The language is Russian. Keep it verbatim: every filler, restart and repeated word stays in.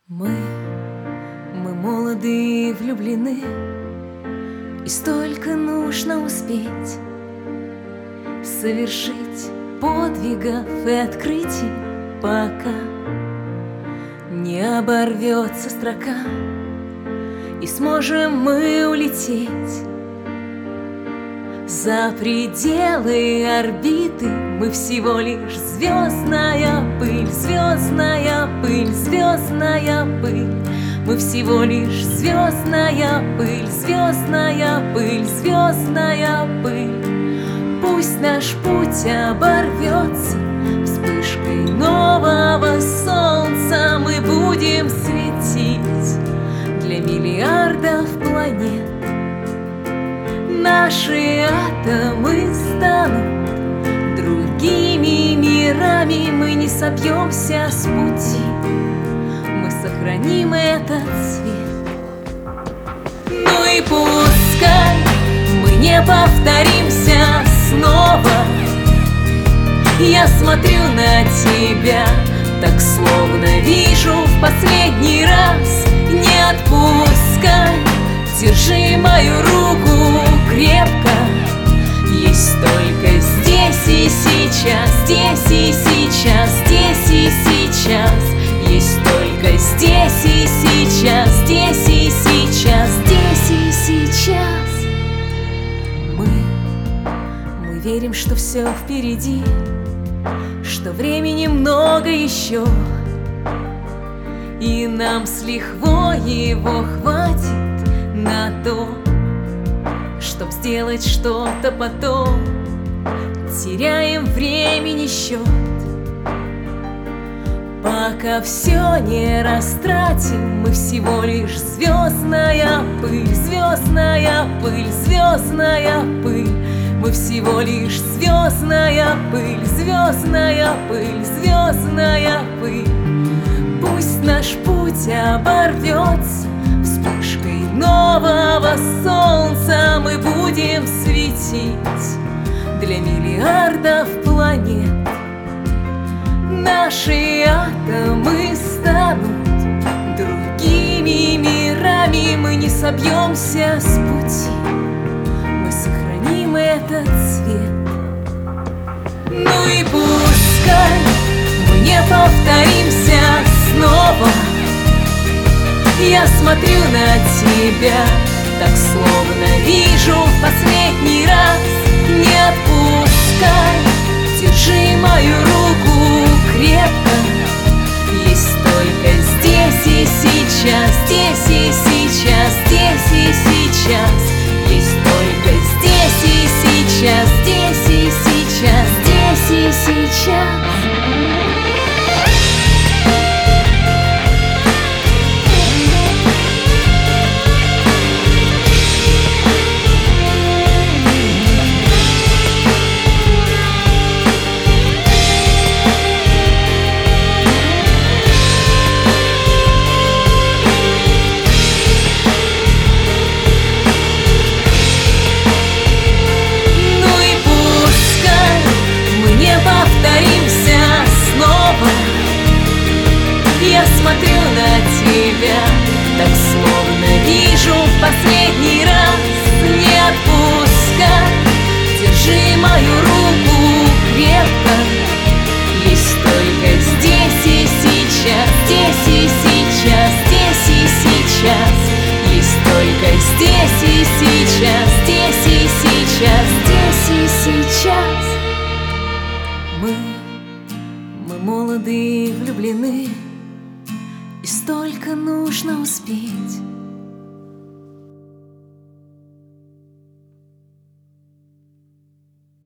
Мы, мы молоды и влюблены, и столько нужно успеть совершить подвигов и открытий, пока не оборвется строка, и сможем мы улететь за пределы орбиты. Мы всего лишь звездная пыль, звездная пыль, звездная пыль. Мы всего лишь звездная пыль, звездная пыль, звездная пыль. Пусть наш путь оборвется вспышкой нового солнца, мы будем светить для миллиардов планет. Наши атомы станут другими мирами, мы не собьемся с пути, мы сохраним этот свет. Ну и пускай мы не повторимся снова, я смотрю на тебя, так словно вижу в последний раз. Не отпускай, держи мою руку крепко. Есть только здесь и сейчас, здесь и сейчас, здесь и сейчас. Есть только здесь и сейчас, здесь и сейчас, здесь и сейчас. Мы, мы верим, что все впереди, что времени много еще, и нам с лихвой его хватит на то, чтоб сделать что-то потом. Теряем времени счет, пока все не растратим. Мы всего лишь звездная пыль, звездная пыль, звездная пыль. Мы всего лишь звездная пыль, звездная пыль, звездная пыль. Пусть наш путь оборвется вспышкой нового солнца, мы будем светить для миллиардов планет. Наши атомы станут другими мирами, мы не собьемся с пути, мы сохраним этот свет. Ну и пускай мы не повторимся снова, я смотрю на тебя, так словно вижу в последний раз. Не отпускай, держи мою руку крепко. Есть только здесь и сейчас, здесь и сейчас, здесь и сейчас. Есть только здесь и сейчас, здесь и сейчас, здесь и сейчас. Я смотрю на тебя, так словно вижу в последний раз. Не отпускай, держи мою руку крепко. Есть только здесь и сейчас, здесь и сейчас, здесь и сейчас. Есть только здесь и сейчас, здесь и сейчас, здесь и сейчас. Мы, мы молоды и влюблены, и столько нужно успеть